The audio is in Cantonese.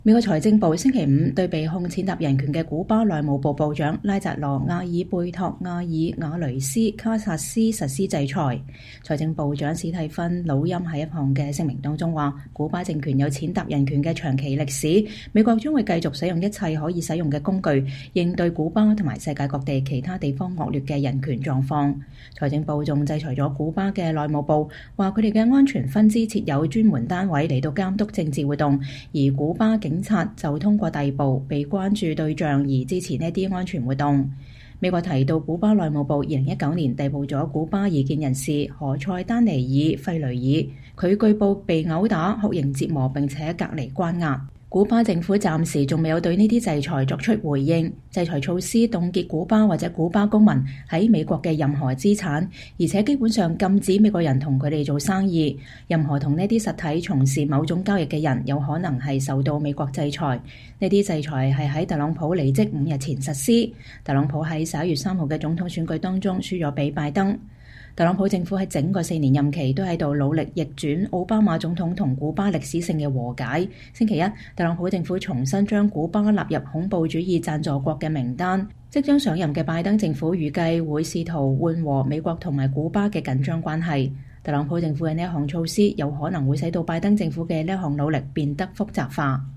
美國財政部星期五對被控踐踏人權嘅古巴內務部部長拉扎羅·阿爾貝托·阿爾瓦雷斯·卡薩斯實施制裁。財政部長史蒂芬·魯欽喺一項嘅聲明當中話，古巴政權有踐踏人權嘅長期歷史，美國將會繼續使用一切可以使用嘅工具，應對古巴同埋世界各地其他地方惡劣嘅人權狀況。財政部仲制裁咗古巴嘅內務部，話佢哋嘅安全分支設有專門單位嚟到監督政治活動，而古巴警察就通過逮捕被關注對象而支持呢啲安全活動。美國提到古巴內務部2019年逮捕咗古巴異見人士何塞丹尼爾·費雷爾，佢據報被毆打、酷刑折磨並且隔離關押。古巴政府暫時仲未有對呢啲制裁作出回應。制裁措施凍結古巴或者古巴公民喺美國嘅任何資產，而且基本上禁止美國人同佢哋做生意。任何同呢啲實體從事某種交易嘅人有可能係受到美國制裁。呢啲制裁係喺特朗普離職5日前實施。特朗普喺11月3號嘅總統選舉當中輸咗俾拜登。特朗普政府喺整個4年任期都喺度努力逆轉奧巴馬總統同古巴歷史性嘅和解。星期一，特朗普政府重新將古巴納入恐怖主義贊助國嘅名單。即將上任嘅拜登政府預計會試圖緩和美國同埋古巴嘅緊張關係。特朗普政府嘅呢一項措施有可能會使到拜登政府嘅呢一項努力變得複雜化。